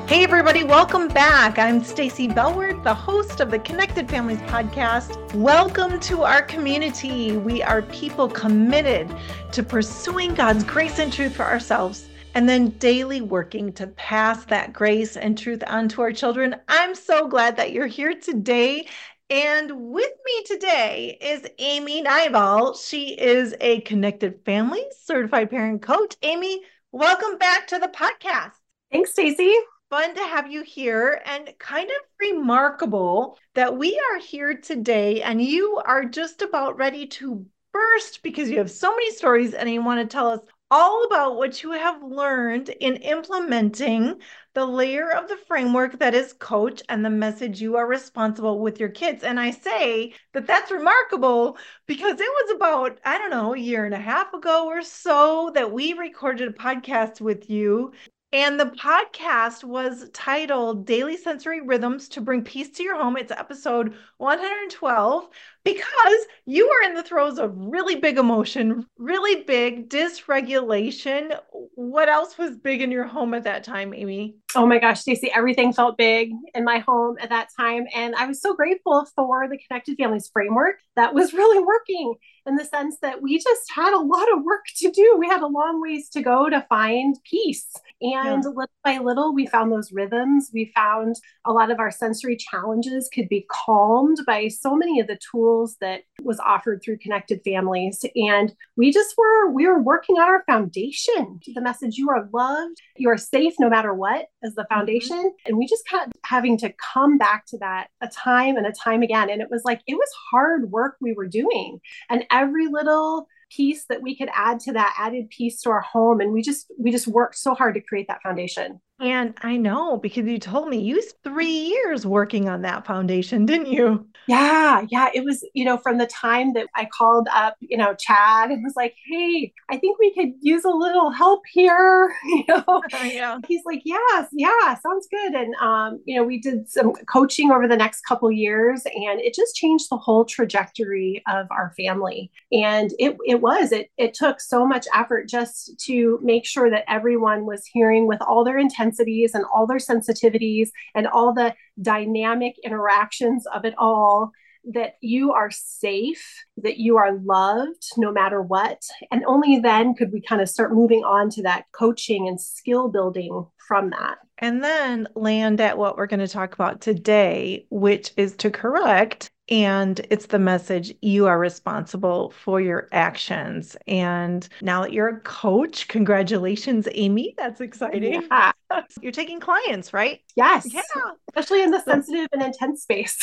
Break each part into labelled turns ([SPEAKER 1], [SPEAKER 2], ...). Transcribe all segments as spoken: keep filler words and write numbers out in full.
[SPEAKER 1] Hey everybody, welcome back. I'm Stacy Bellward, the host of the Connected Families podcast. Welcome to our community. We are people committed to pursuing God's grace and truth for ourselves and then daily working to pass that grace and truth on to our children. I'm so glad that you're here today. And with me today is Amy Nybal. She is a Connected Families certified parent coach. Amy, welcome back to the podcast.
[SPEAKER 2] Thanks, Stacy.
[SPEAKER 1] Fun to have you here, and kind of remarkable that we are here today and you are just about ready to burst because you have so many stories and you want to tell us all about what you have learned in implementing the layer of the framework that is coach and the message you are responsible with your kids. And I say that that's remarkable because it was about, I don't know, a year and a half ago or so that we recorded a podcast with you. And the podcast was titled Daily Sensory Rhythms to Bring Peace to Your Home. It's episode one hundred twelve because you were in the throes of really big emotion, really big dysregulation. What else was big in your home at that time, Amy?
[SPEAKER 2] Oh my gosh, Stacy, everything felt big in my home at that time. And I was so grateful for the Connected Families framework that was really working in the sense that we just had a lot of work to do. We had a long ways to go to find peace. And yeah. little by little, we found those rhythms. We found a lot of our sensory challenges could be calmed by so many of the tools that was offered through Connected Families. And we just were, we were working on our foundation. The message, you are loved, you are safe no matter what, as the foundation. Mm-hmm. And we just kept having to come back to that a time and a time again. And it was like, it was hard work we were doing. And every little piece that we could add to that added piece to our home. And we just, we just worked so hard to create that foundation.
[SPEAKER 1] And I know because you told me you spent three years working on that foundation, didn't you?
[SPEAKER 2] Yeah. Yeah. It was, you know, from the time that I called up, you know, Chad and was like, hey, I think we could use a little help here. You know, yeah. He's like, yes, yeah, sounds good. And, um, you know, we did some coaching over the next couple years and it just changed the whole trajectory of our family. And it, it was, it, it took so much effort just to make sure that everyone was hearing with all their intentions and all their sensitivities and all the dynamic interactions of it all, that you are safe, that you are loved no matter what. And only then could we kind of start moving on to that coaching and skill building from that.
[SPEAKER 1] And then land at what we're going to talk about today, which is to correct. And it's the message, you are responsible for your actions. And now that you're a coach, congratulations, Amy. That's exciting.
[SPEAKER 2] Yeah.
[SPEAKER 1] You're taking clients, right?
[SPEAKER 2] Yes.
[SPEAKER 1] Yeah.
[SPEAKER 2] Especially in the sensitive and intense space.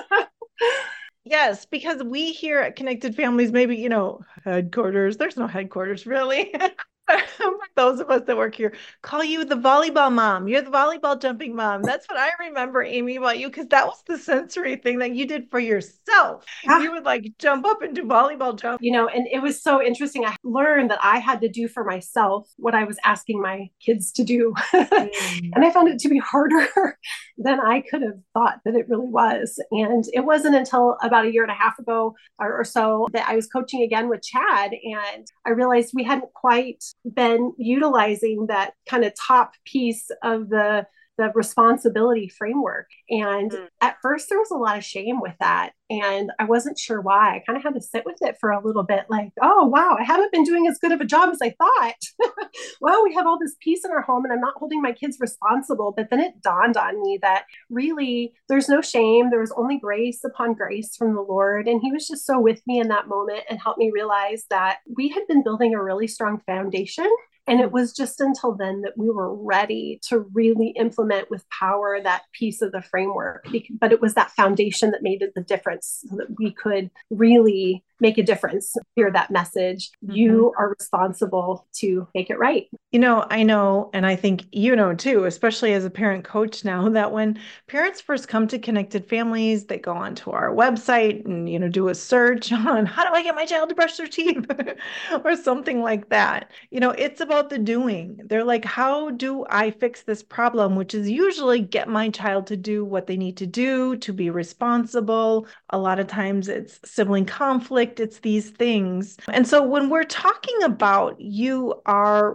[SPEAKER 1] Yes, because we here at Connected Families, maybe, you know, headquarters, there's no headquarters really. Those of us that work here call you the volleyball mom. You're the volleyball jumping mom. That's what I remember, Amy, about you, because that was the sensory thing that you did for yourself. Yeah. You would like jump up and do volleyball jump.
[SPEAKER 2] You know, and it was so interesting. I learned that I had to do for myself what I was asking my kids to do. Mm. And I found it to be harder than I could have thought that it really was. And it wasn't until about a year and a half ago or, or so that I was coaching again with Chad. And I realized we hadn't quite been utilizing that kind of top piece of the the responsibility framework. And mm. at first there was a lot of shame with that. And I wasn't sure why. I kind of had to sit with it for a little bit, like, oh, wow, I haven't been doing as good of a job as I thought. Wow, we have all this peace in our home and I'm not holding my kids responsible. But then it dawned on me that really there's no shame. There was only grace upon grace from the Lord. And he was just so with me in that moment and helped me realize that we had been building a really strong foundation. And it was just until then that we were ready to really implement with power that piece of the framework. But it was that foundation that made the difference so that we could really make a difference, hear that message. Mm-hmm. You are responsible to make it right.
[SPEAKER 1] You know, I know, and I think you know too, especially as a parent coach now, that when parents first come to Connected Families, they go onto our website and, you know, do a search on how do I get my child to brush their teeth or something like that. You know, it's about the doing. They're like, how do I fix this problem? Which is usually get my child to do what they need to do, to be responsible. A lot of times it's sibling conflict. It's these things. And so when we're talking about you are responsible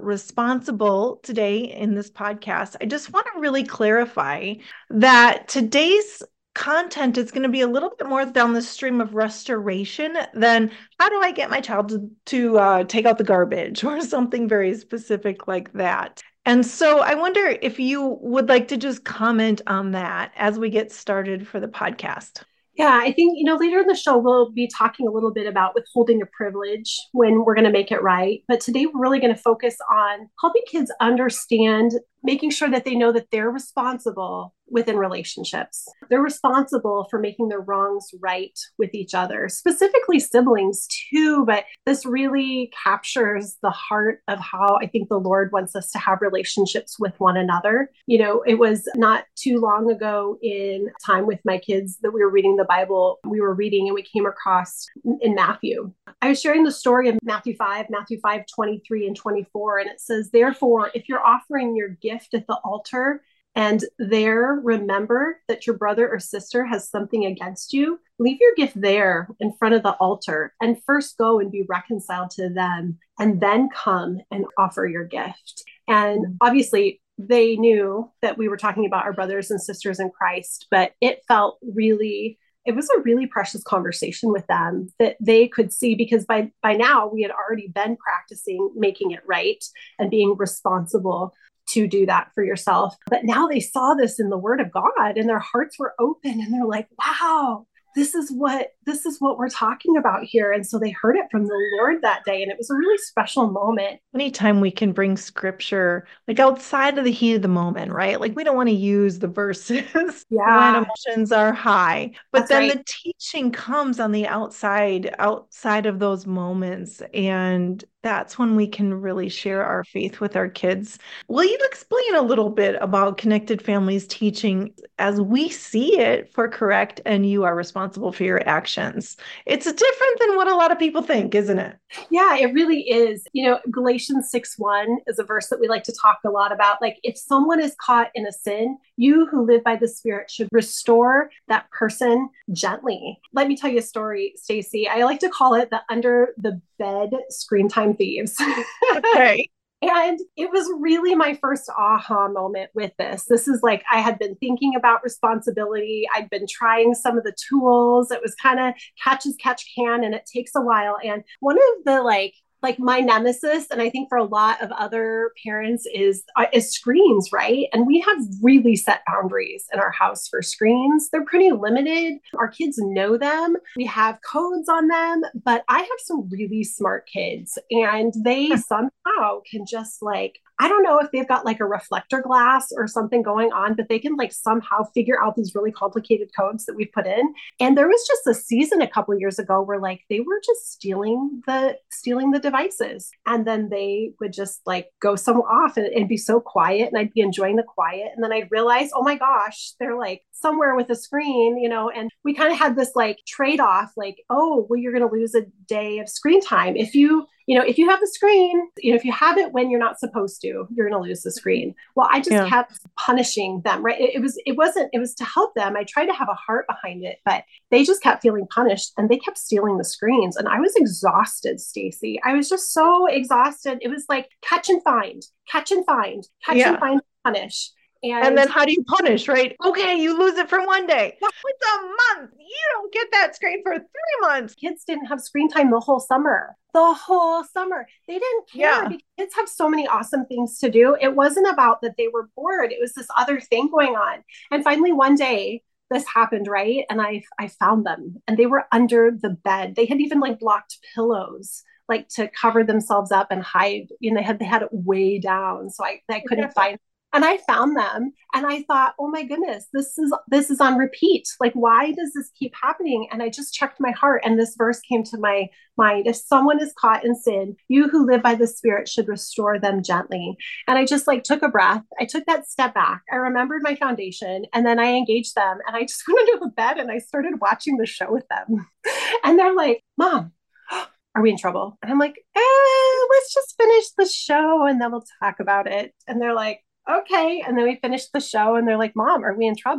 [SPEAKER 1] responsible today in this podcast, I just want to really clarify that today's content is going to be a little bit more down the stream of restoration than how do I get my child to, to uh, take out the garbage or something very specific like that. And so I wonder if you would like to just comment on that as we get started for the podcast.
[SPEAKER 2] Yeah, I think, you know, later in the show, we'll be talking a little bit about withholding a privilege when we're going to make it right. But today, we're really going to focus on helping kids understand, making sure that they know that they're responsible within relationships. They're responsible for making their wrongs right with each other, specifically siblings too. But this really captures the heart of how I think the Lord wants us to have relationships with one another. You know, it was not too long ago in time with my kids that we were reading the Bible. We were reading and we came across in Matthew. I was sharing the story of Matthew five, Matthew five, twenty-three and twenty-four. And it says, therefore, if you're offering your gift at the altar, and there remember that your brother or sister has something against you, leave your gift there in front of the altar and first go and be reconciled to them, and then come and offer your gift. And obviously, they knew that we were talking about our brothers and sisters in Christ, but it felt really, it was a really precious conversation with them that they could see, because by, by now we had already been practicing making it right and being responsible to do that for yourself. But now they saw this in the Word of God and their hearts were open and they're like, wow, this is what, this is what we're talking about here. And so they heard it from the Lord that day. And it was a really special moment.
[SPEAKER 1] Anytime we can bring scripture like outside of the heat of the moment, right? Like we don't want to use the verses
[SPEAKER 2] yeah.
[SPEAKER 1] when emotions are high, but
[SPEAKER 2] That's
[SPEAKER 1] then
[SPEAKER 2] right.
[SPEAKER 1] the teaching comes on the outside, outside of those moments. And that's when we can really share our faith with our kids. Will you explain a little bit about Connected Families teaching as we see it for correct and you are responsible for your actions? It's different than what a lot of people think, isn't it?
[SPEAKER 2] Yeah, it really is. You know, Galatians six one is a verse that we like to talk a lot about. Like, if someone is caught in a sin, you who live by the Spirit should restore that person gently. Let me tell you a story, Stacy. I like to call it the under the bed screen time thieves.
[SPEAKER 1] Okay.
[SPEAKER 2] And it was really my first aha moment with this. This is like, I had been thinking about responsibility. I'd been trying some of the tools. It was kind of catch as catch can, and it takes a while. And one of the like, like my nemesis, and I think for a lot of other parents, is uh, is screens, right? And we have really set boundaries in our house for screens. They're pretty limited. Our kids know them. We have codes on them, but I have some really smart kids, and they somehow can just like, I don't know if they've got like a reflector glass or something going on, but they can like somehow figure out these really complicated codes that we've put in. And there was just a season a couple of years ago where like they were just stealing the stealing the devices, and then they would just like go somewhere off and, and be so quiet, and I'd be enjoying the quiet, and then I'd realize, oh my gosh, they're like somewhere with a screen, you know. And we kind of had this like trade-off, like, oh, well, you're going to lose a day of screen time if you you know, if you have the screen, you know, if you have it when you're not supposed to, you're going to lose the screen. Well, I just yeah. kept punishing them, right? It, it was, it wasn't, it was to help them. I tried to have a heart behind it, but they just kept feeling punished and they kept stealing the screens. And I was exhausted, Stacy. I was just so exhausted. It was like catch and find, catch and find, catch yeah. and find, punish.
[SPEAKER 1] And, and then how do you punish, right? Okay, you lose it for one day. It's a month. You don't get that screen for three months.
[SPEAKER 2] Kids didn't have screen time the whole summer. The whole summer. They didn't care yeah. because kids have so many awesome things to do. It wasn't about that they were bored. It was this other thing going on. And finally, one day, this happened, right? And I I found them, and they were under the bed. They had even like blocked pillows, like to cover themselves up and hide. You know, they had they had it way down, so I I couldn't yeah. find. And I found them, and I thought, oh my goodness, this is this is on repeat. Like, why does this keep happening? And I just checked my heart, and this verse came to my mind. If someone is caught in sin, you who live by the Spirit should restore them gently. And I just like took a breath. I took that step back. I remembered my foundation, and then I engaged them, and I just went under the bed and I started watching the show with them. And they're like, Mom, are we in trouble? And I'm like, eh, let's just finish the show and then we'll talk about it. And they're like, okay. And then we finished the show and they're like, Mom, are we in trouble?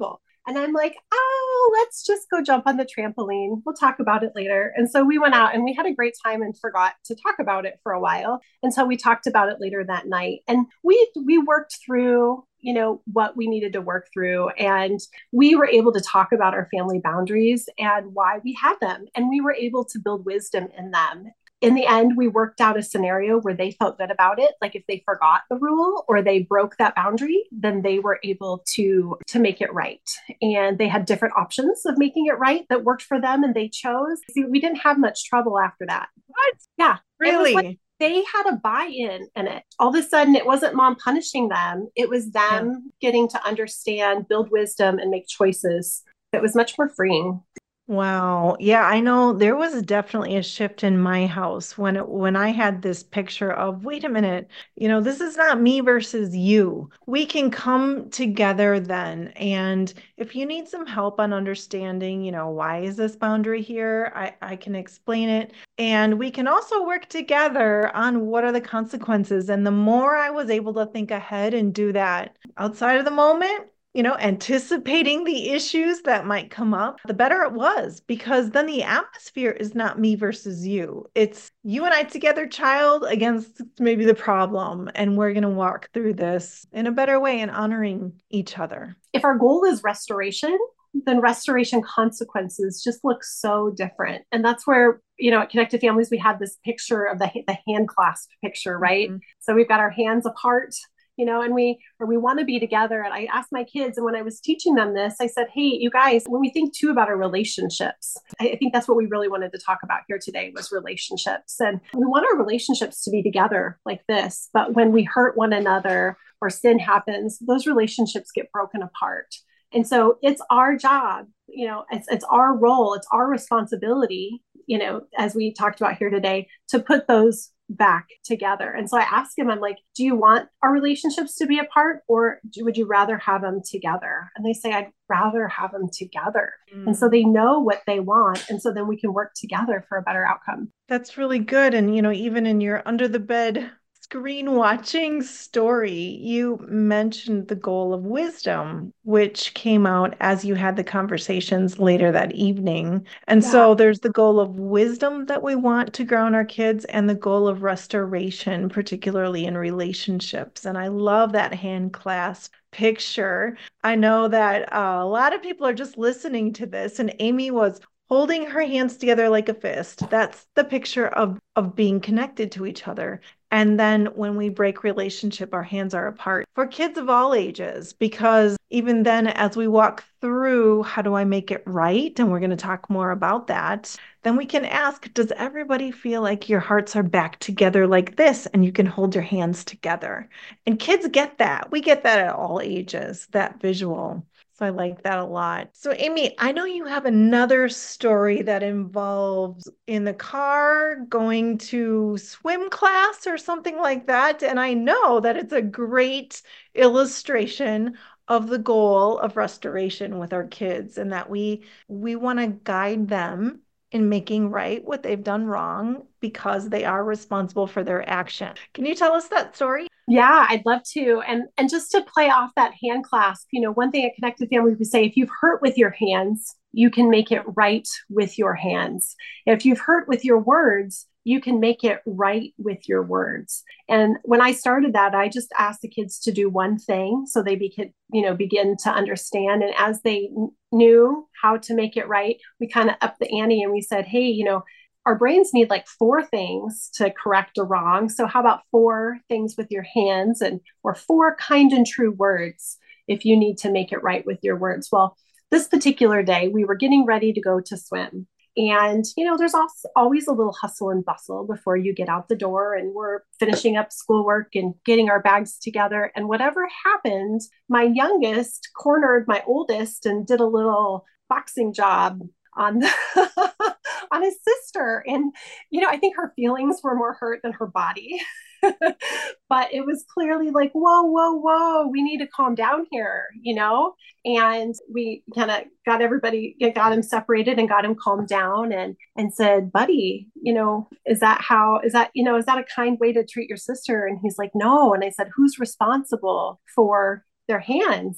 [SPEAKER 2] And I'm like, oh, let's just go jump on the trampoline. We'll talk about it later. And so we went out and we had a great time and forgot to talk about it for a while until we talked about it later that night. And we we worked through, you know, what we needed to work through. And we were able to talk about our family boundaries and why we had them. And we were able to build wisdom in them. In the end, we worked out a scenario where they felt good about it. Like if they forgot the rule or they broke that boundary, then they were able to, to make it right. And they had different options of making it right that worked for them and they chose. See, we didn't have much trouble after that.
[SPEAKER 1] What?
[SPEAKER 2] Yeah.
[SPEAKER 1] Really?
[SPEAKER 2] Like they had a buy-in in it. All of a sudden, it wasn't mom punishing them. It was them yeah. getting to understand, build wisdom, and make choices. It was much more freeing.
[SPEAKER 1] Wow. Yeah, I know there was definitely a shift in my house when it, when I had this picture of, wait a minute, you know, this is not me versus you. We can come together then. And if you need some help on understanding, you know, why is this boundary here? I, I can explain it. And we can also work together on what are the consequences. And the more I was able to think ahead and do that outside of the moment, you know, anticipating the issues that might come up, the better it was, because then the atmosphere is not me versus you. It's you and I together, child, against maybe the problem. And we're going to walk through this in a better way and honoring each other.
[SPEAKER 2] If our goal is restoration, then restoration consequences just look so different. And that's where, you know, at Connected Families, we had this picture of the, the hand clasp picture, right? Mm-hmm. So we've got our hands apart, you know, and we, or we want to be together. And I asked my kids, and when I was teaching them this, I said, hey, you guys, when we think too about our relationships, I think that's what we really wanted to talk about here today was relationships. And we want our relationships to be together like this. But when we hurt one another or sin happens, those relationships get broken apart. And so it's our job, you know, it's, it's our role, it's our responsibility, you know, as we talked about here today, to put those back together. And so I asked him, I'm like, do you want our relationships to be apart, or do, would you rather have them together? And they say, I'd rather have them together. Mm. And so they know what they want. And so then we can work together for a better outcome.
[SPEAKER 1] That's really good. And, you know, even in your under the bed screen watching story, you mentioned the goal of wisdom, which came out as you had the conversations later that evening. And yeah. So there's the goal of wisdom that we want to ground our kids and the goal of restoration, particularly in relationships. And I love that hand clasp picture. I know that uh, a lot of people are just listening to this, and Amy was holding her hands together like a fist. That's the picture of, of being connected to each other. And then when we break relationship, our hands are apart for kids of all ages, because even then, as we walk through, how do I make it right? And we're going to talk more about that. Then we can ask, does everybody feel like your hearts are back together like this? And you can hold your hands together. And kids get that. We get that at all ages, that visual. So I like that a lot. So Amy, I know you have another story that involves in the car going to swim class or something like that. And I know that it's a great illustration of the goal of restoration with our kids, and that we we want to guide them in making right what they've done wrong because they are responsible for their action. Can you tell us that story?
[SPEAKER 2] Yeah, I'd love to. And and just to play off that hand clasp, you know, one thing at Connected Families, we say, if you've hurt with your hands, you can make it right with your hands. If you've hurt with your words, you can make it right with your words. And when I started that, I just asked the kids to do one thing so they begin, you know, begin to understand. And as they n- knew how to make it right, we kind of upped the ante and we said, hey, you know, our brains need like four things to correct a wrong. So how about four things with your hands, and or four kind and true words if you need to make it right with your words? Well, this particular day, we were getting ready to go to swim. And, you know, there's also always a little hustle and bustle before you get out the door, and we're finishing up schoolwork and getting our bags together. And whatever happened, my youngest cornered my oldest and did a little boxing job on the on his sister. And, you know, I think her feelings were more hurt than her body. But it was clearly like, whoa, whoa, whoa, we need to calm down here, you know? And we kind of got everybody, got him separated and got him calmed down, and and said, buddy, you know, is that how, is that, you know, is that a kind way to treat your sister? And he's like, no. And I said, who's responsible for their hands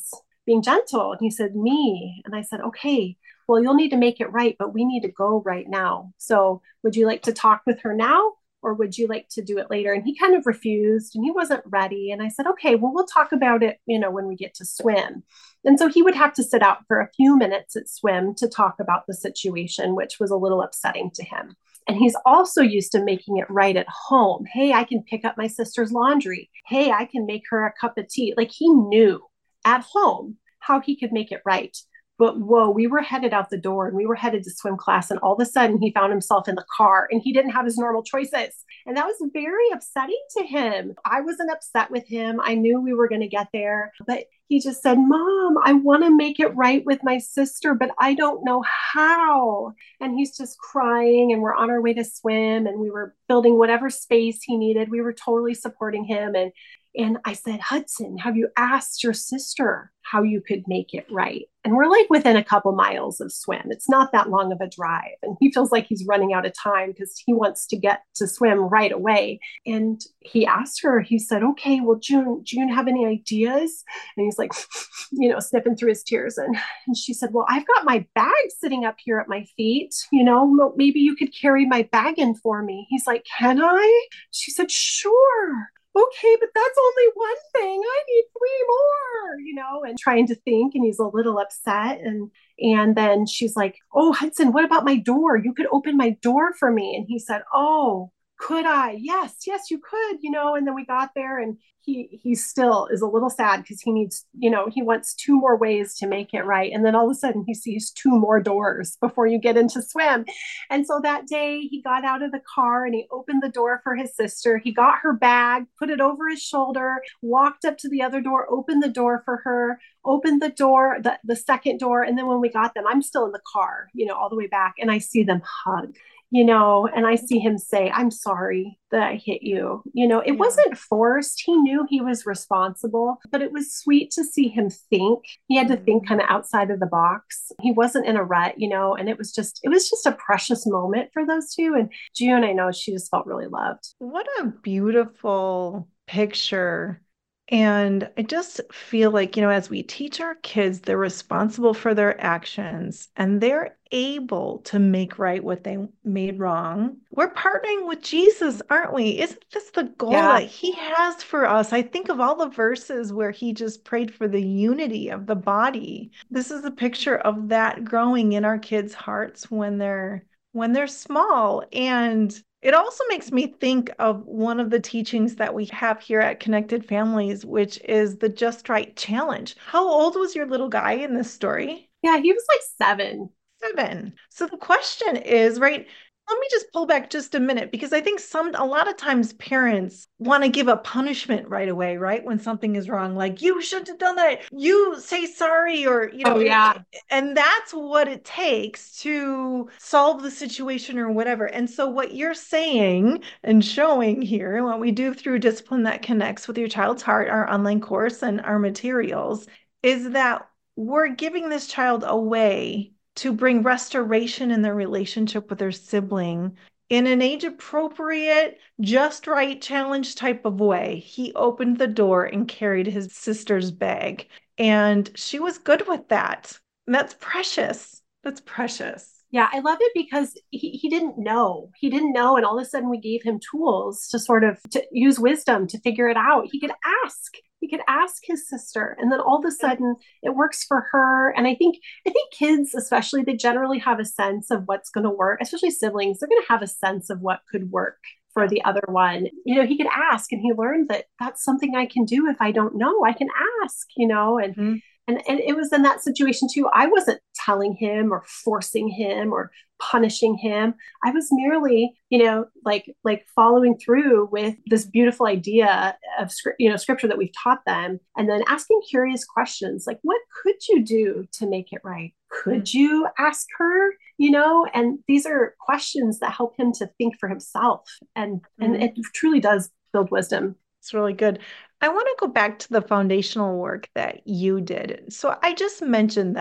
[SPEAKER 2] being gentle. And he said, me. And I said, okay, well, you'll need to make it right, but we need to go right now. So would you like to talk with her now? Or would you like to do it later? And he kind of refused and he wasn't ready. And I said, okay, well, we'll talk about it, you know, when we get to swim. And so he would have to sit out for a few minutes at swim to talk about the situation, which was a little upsetting to him. And he's also used to making it right at home. Hey, I can pick up my sister's laundry. Hey, I can make her a cup of tea. Like he knew at home how he could make it right. But whoa, we were headed out the door and we were headed to swim class. And all of a sudden he found himself in the car and he didn't have his normal choices. And that was very upsetting to him. I wasn't upset with him. I knew we were going to get there, but he just said, Mom, I want to make it right with my sister, but I don't know how. And he's just crying and we're on our way to swim and we were building whatever space he needed. We were totally supporting him. And And I said, Hudson, have you asked your sister how you could make it right? And we're like within a couple miles of swim. It's not that long of a drive. And he feels like he's running out of time because he wants to get to swim right away. And he asked her, he said, okay, well, June, do you have any ideas? And he's like, you know, sniffing through his tears. And, and she said, well, I've got my bag sitting up here at my feet. You know, maybe you could carry my bag in for me. He's like, can I? She said, sure. Okay, but that's only one thing. I need three more, you know, and trying to think. And he's a little upset. And and then she's like, oh, Hudson, what about my door? You could open my door for me. And he said, oh, could I? Yes, yes, you could, you know. And then we got there and he he still is a little sad because he needs, you know, he wants two more ways to make it right. And then all of a sudden he sees two more doors before you get into swim. And so that day he got out of the car and he opened the door for his sister. He got her bag, put it over his shoulder, walked up to the other door, opened the door for her, opened the door, the, the second door. And then when we got them, I'm still in the car, you know, all the way back. And I see them hug. You know, and I see him say, I'm sorry that I hit you. You know, it yeah. wasn't forced. He knew he was responsible, but it was sweet to see him think. He had to mm-hmm. think kind of outside of the box. He wasn't in a rut, you know, and it was just, it was just a precious moment for those two. And June, I know she just felt really loved.
[SPEAKER 1] What a beautiful picture. And I just feel like, you know, as we teach our kids, they're responsible for their actions and they're able to make right what they made wrong. We're partnering with Jesus, aren't we? Isn't this the goal yeah. that he has for us? I think of all the verses where he just prayed for the unity of the body. This is a picture of that growing in our kids' hearts when they're when they're small. And it also makes me think of one of the teachings that we have here at Connected Families, which is the Just Right Challenge. How old was your little guy in this story?
[SPEAKER 2] Yeah, he was like seven.
[SPEAKER 1] Seven. So the question is, right, let me just pull back just a minute, because I think some, a lot of times parents want to give a punishment right away, right? When something is wrong, like you shouldn't have done that. You say sorry, or, you know,
[SPEAKER 2] oh, yeah.
[SPEAKER 1] And that's what it takes to solve the situation or whatever. And so what you're saying and showing here, and what we do through Discipline That Connects with Your Child's Heart, our online course and our materials, is that we're giving this child a way to bring restoration in their relationship with their sibling in an age-appropriate, just right challenge type of way. He opened the door and carried his sister's bag, and she was good with that. And that's precious. That's precious.
[SPEAKER 2] Yeah, I love it because he, he didn't know. He didn't know. And all of a sudden we gave him tools to sort of to use wisdom to figure it out. He could ask. He could ask his sister. And then all of a sudden it works for her. And I think I think kids, especially, they generally have a sense of what's going to work, especially siblings. They're going to have a sense of what could work for the other one. You know, he could ask, and he learned that that's something I can do. If I don't know, I can ask, you know, and mm-hmm. And, and it was in that situation too. I wasn't telling him or forcing him or punishing him. I was merely, you know, like, like following through with this beautiful idea of script, you know, scripture that we've taught them. And then asking curious questions, like, what could you do to make it right? Could you ask her, you know? And these are questions that help him to think for himself. And, mm-hmm. and it truly does build wisdom.
[SPEAKER 1] It's really good. I want to go back to the foundational work that you did. So I just mentioned that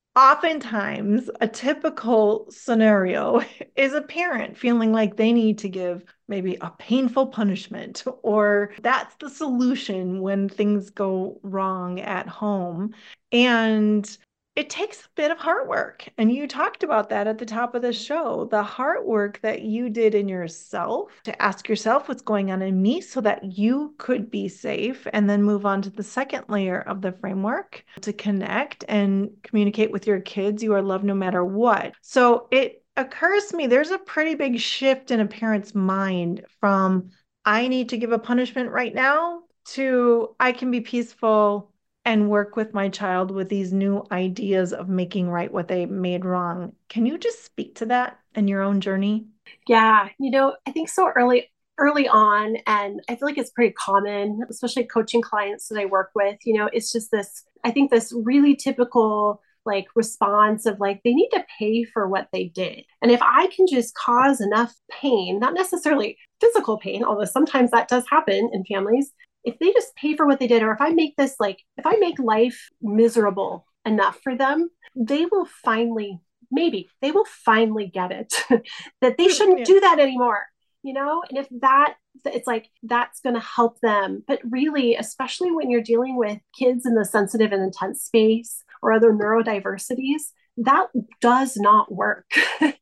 [SPEAKER 1] oftentimes a typical scenario is a parent feeling like they need to give maybe a painful punishment, or that's the solution when things go wrong at home. And it takes a bit of hard work. And you talked about that at the top of the show, the hard work that you did in yourself to ask yourself what's going on in me so that you could be safe, and then move on to the second layer of the framework to connect and communicate with your kids. You are loved no matter what. So it occurs to me there's a pretty big shift in a parent's mind from I need to give a punishment right now to I can be peaceful and work with my child with these new ideas of making right what they made wrong. Can you just speak to that in your own journey?
[SPEAKER 2] Yeah, you know, I think so early early on, and I feel like it's pretty common, especially coaching clients that I work with, you know, it's just this, I think this really typical like response of like they need to pay for what they did. And if I can just cause enough pain, not necessarily physical pain, although sometimes that does happen in families, if they just pay for what they did, or if I make this like, if I make life miserable enough for them, they will finally, maybe they will finally get it that they shouldn't
[SPEAKER 1] Yeah.
[SPEAKER 2] do that anymore, you know? And if that, it's like, that's going to help them. But really, especially when you're dealing with kids in the sensitive and intense space or other neurodiversities, that does not work.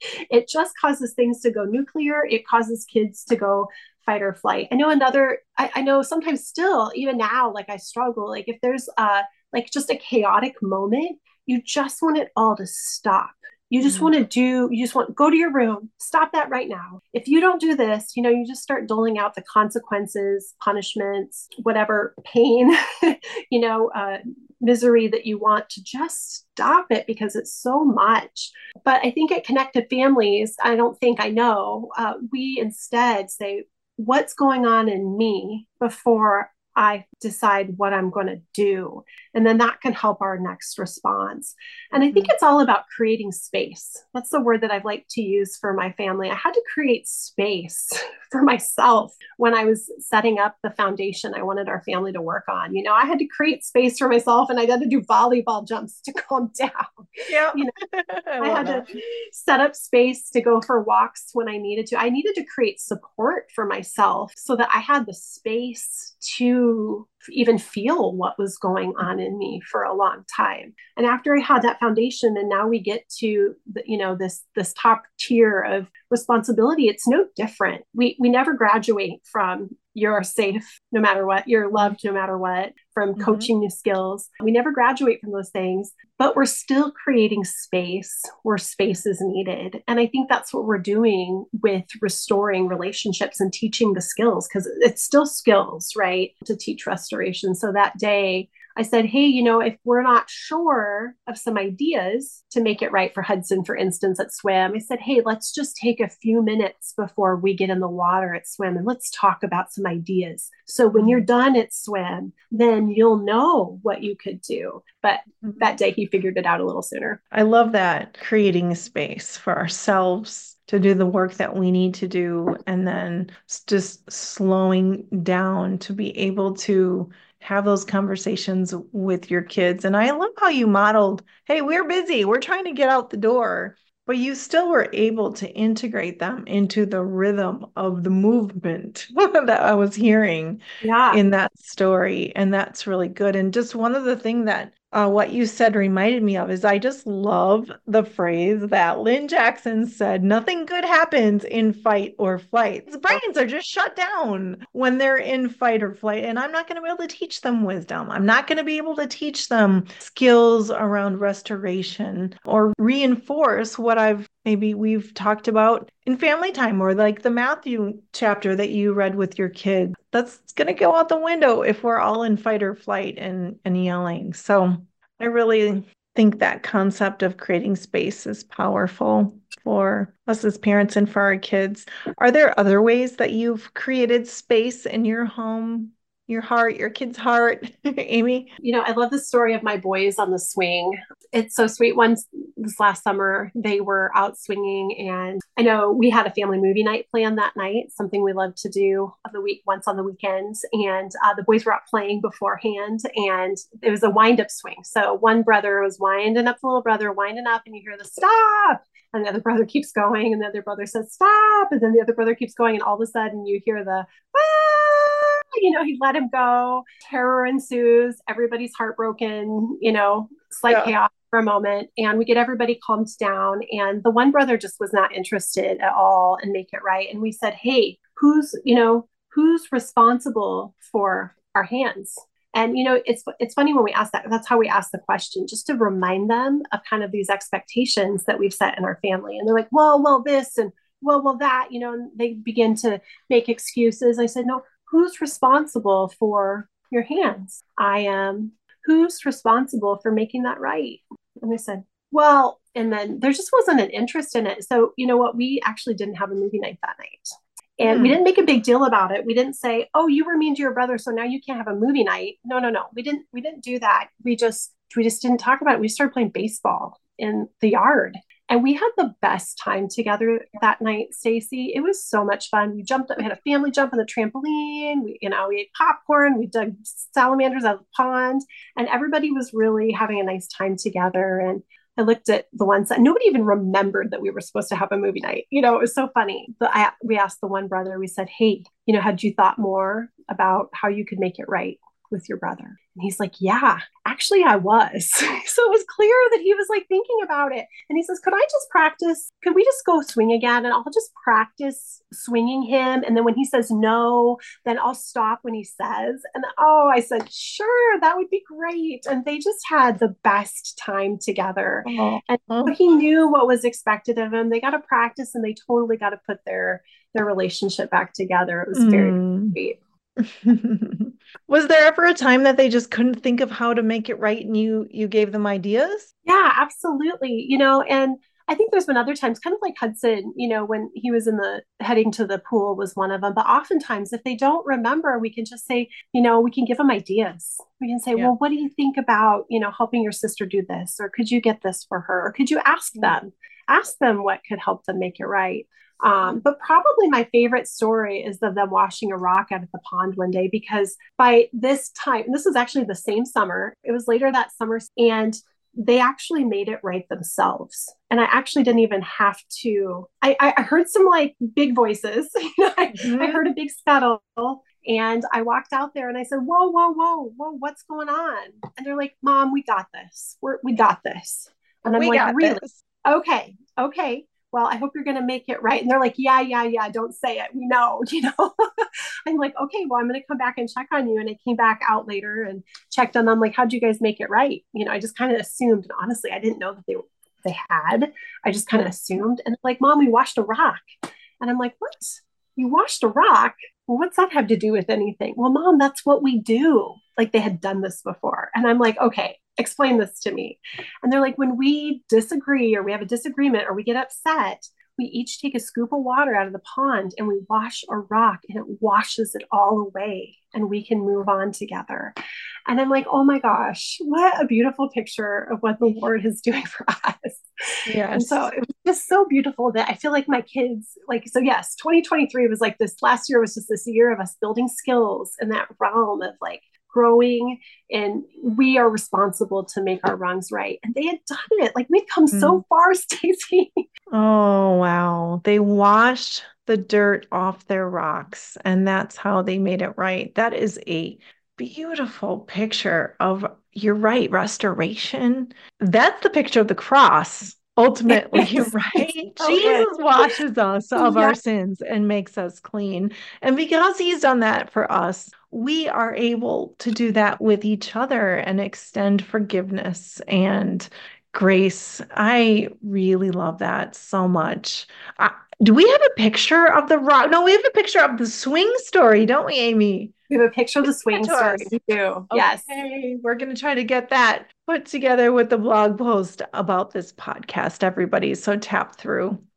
[SPEAKER 2] It just causes things to go nuclear. It causes kids to go fight or flight. I know another, I, I know sometimes still, even now, like I struggle, like if there's uh like just a chaotic moment, you just want it all to stop. You just mm-hmm. want to do, you just want, go to your room, stop that right now. If you don't do this, you know, you just start doling out the consequences, punishments, whatever pain, you know, uh, misery that you want to just stop it because it's so much. But I think at Connected Families, I don't think I know, uh, we instead say, what's going on in me before I decide what I'm going to do. And then that can help our next response. And I think it's all about creating space. That's the word that I've liked to use for my family. I had to create space for myself when I was setting up the foundation I wanted our family to work on. You know, I had to create space for myself, and I had to do volleyball jumps to calm down.
[SPEAKER 1] Yeah.
[SPEAKER 2] You know,
[SPEAKER 1] I,
[SPEAKER 2] I had
[SPEAKER 1] that.
[SPEAKER 2] to set up space to go for walks when I needed to. I needed to create support for myself so that I had the space to even feel what was going on in me for a long time. And after I had that foundation, and now we get to the, you know, this this top tier of responsibility, it's no different. We we never graduate from you're safe no matter what, you're loved no matter what, from mm-hmm. coaching new skills. We never graduate from those things, but we're still creating space where space is needed. And I think that's what we're doing with restoring relationships and teaching the skills, because it's still skills, right? To teach restoration. So that day, I said, hey, you know, if we're not sure of some ideas to make it right for Hudson, for instance, at swim, I said, hey, let's just take a few minutes before we get in the water at swim and let's talk about some ideas. So when you're done at swim, then you'll know what you could do. But that day he figured it out a little sooner.
[SPEAKER 1] I love that, creating a space for ourselves to do the work that we need to do, and then just slowing down to be able to have those conversations with your kids. And I love how you modeled, hey, we're busy, we're trying to get out the door, but you still were able to integrate them into the rhythm of the movement that I was hearing
[SPEAKER 2] yeah.
[SPEAKER 1] in that story. And that's really good. And just one of the things that Uh, what you said reminded me of is I just love the phrase that Lynn Jackson said, nothing good happens in fight or flight. The brains are just shut down when they're in fight or flight. And I'm not going to be able to teach them wisdom. I'm not going to be able to teach them skills around restoration or reinforce what I've maybe we've talked about in family time, or like the Matthew chapter that you read with your kid. That's going to go out the window if we're all in fight or flight and, and yelling. So I really think that concept of creating space is powerful for us as parents and for our kids. Are there other ways that you've created space in your home? your heart, your kid's heart, Amy?
[SPEAKER 2] You know, I love the story of my boys on the swing. It's so sweet. Once this last summer, they were out swinging, and I know we had a family movie night planned that night, something we love to do of the week, once on the weekends. And uh, the boys were out playing beforehand, and it was a wind up swing. So one brother was winding up the little brother, winding up, and you hear the stop. And the other brother keeps going, and the other brother says, stop. And then the other brother keeps going, and all of a sudden you hear the, ah! You know, he let him go. Terror ensues. Everybody's heartbroken, you know, slight yeah. chaos for a moment. And we get everybody calmed down. And the one brother just was not interested at all in make it right. And we said, hey, who's, you know, who's responsible for our hands? And, you know, it's it's funny when we ask that. That's how we ask the question, just to remind them of kind of these expectations that we've set in our family. And they're like, well, well, this and well, well, that, you know, and they begin to make excuses. I said, no, who's responsible for your hands? I am. Who's responsible for making that right? And they said, well, and then there just wasn't an interest in it. So, you know what? We actually didn't have a movie night that night. And mm. we didn't make a big deal about it. We didn't say, oh, you were mean to your brother, so now you can't have a movie night. No, no, no. We didn't, we didn't do that. We just, we just didn't talk about it. We started playing baseball in the yard. And we had the best time together that night, Stacy. It was so much fun. We jumped, we had a family jump on the trampoline. We, you know, we ate popcorn. We dug salamanders out of the pond, and everybody was really having a nice time together. And I looked at the ones that nobody even remembered that we were supposed to have a movie night. You know, it was so funny. But I, we asked the one brother, we said, hey, you know, had you thought more about how you could make it right with your brother? And he's like, yeah, actually I was. So it was clear that he was like thinking about it. And he says, could I just practice? Could we just go swing again? And I'll just practice swinging him. And then when he says no, then I'll stop when he says. And oh, I said, sure, that would be great. And they just had the best time together. Oh. And so he knew what was expected of him. They got to practice, and they totally got to put their, their relationship back together. It was very mm. great.
[SPEAKER 1] Was there ever a time that they just couldn't think of how to make it right, and you you gave them ideas?
[SPEAKER 2] Yeah, absolutely. You know, and I think there's been other times, kind of like Hudson, you know, when he was in the heading to the pool was one of them. But oftentimes, if they don't remember, we can just say, you know, we can give them ideas. We can say, yeah. well, what do you think about, you know, helping your sister do this? Or could you get this for her? Or could you ask yeah. them, ask them what could help them make it right? Um, but probably my favorite story is of them washing a rock out of the pond one day, because by this time, and this was actually the same summer, it was later that summer, and they actually made it right themselves. And I actually didn't even have to, I, I heard some like big voices, mm-hmm. I heard a big scuttle, and I walked out there and I said, whoa, whoa, whoa, whoa, what's going on? And they're like, Mom, we got this. We're, we got this. And I'm we like, really? This. Okay. Okay. Well, I hope you're going to make it right. And they're like, yeah, yeah, yeah, don't say it. We know, you know. I'm like, okay, well, I'm going to come back and check on you. And I came back out later and checked on them. Like, how'd you guys make it right? You know, I just kind of assumed. And honestly, I didn't know that they they had. I just kind of assumed. And like, Mom, we washed a rock. And I'm like, what? You washed a rock? Well, what's that have to do with anything? Well, Mom, that's what we do. Like, they had done this before. And I'm like, okay, explain this to me. And they're like, when we disagree or we have a disagreement or we get upset, we each take a scoop of water out of the pond and we wash a rock, and it washes it all away, and we can move on together. And I'm like, oh my gosh, what a beautiful picture of what the Lord is doing for us. Yes. And so it was just so beautiful that I feel like my kids, like, so yes, twenty twenty-three was like this, last year was just this year of us building skills in that realm of like growing, and we are responsible to make our wrongs right. And they had done it. Like, we'd come mm. so far, Stacy.
[SPEAKER 1] Oh, wow. They washed the dirt off their rocks, and that's how they made it right. That is a beautiful picture of, you're right, restoration. That's the picture of the cross. Ultimately, right? Oh, Jesus yeah. washes us of yeah. our sins and makes us clean. And because he's done that for us, we are able to do that with each other and extend forgiveness and grace. I really love that so much. Uh, do we have a picture of the rock? No, we have a picture of the swing story, don't we, Amy?
[SPEAKER 2] We have a picture of the swing story. We do.
[SPEAKER 1] Okay,
[SPEAKER 2] yes.
[SPEAKER 1] We're going to try to get that put together with the blog post about this podcast, everybody. So tap through.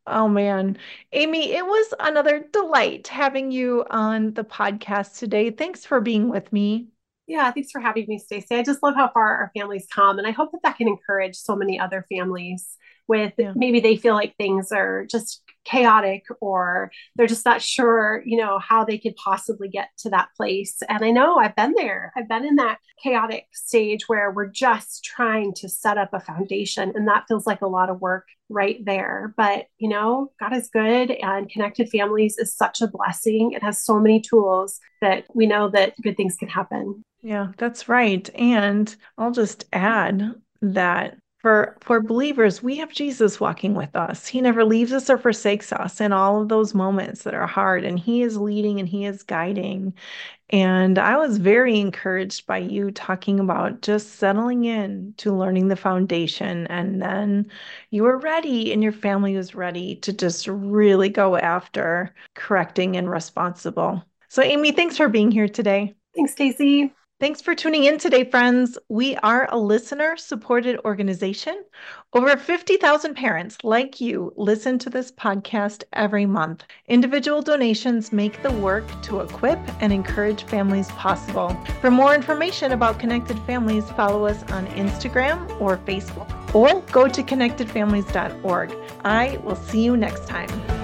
[SPEAKER 1] Oh man, Amy, it was another delight having you on the podcast today. Thanks for being with me.
[SPEAKER 2] Yeah, thanks for having me, Stacey. I just love how far our families come, and I hope that that can encourage so many other families with
[SPEAKER 1] Yeah.
[SPEAKER 2] maybe they feel like things are just chaotic or they're just not sure, you know, how they could possibly get to that place. And I know I've been there. I've been in that chaotic stage where we're just trying to set up a foundation, and that feels like a lot of work right there. But, you know, God is good, and Connected Families is such a blessing. It has so many tools that we know that good things can happen.
[SPEAKER 1] Yeah, that's right. And I'll just add that for for believers, we have Jesus walking with us. He never leaves us or forsakes us in all of those moments that are hard, and he is leading and he is guiding. And I was very encouraged by you talking about just settling in to learning the foundation. And then you were ready and your family was ready to just really go after correcting and responsible. So, Amy, thanks for being here today.
[SPEAKER 2] Thanks, Stacey.
[SPEAKER 1] Thanks for tuning in today, friends. We are a listener-supported organization. Over fifty thousand parents like you listen to this podcast every month. Individual donations make the work to equip and encourage families possible. For more information about Connected Families, follow us on Instagram or Facebook, or go to connected families dot org. I will see you next time.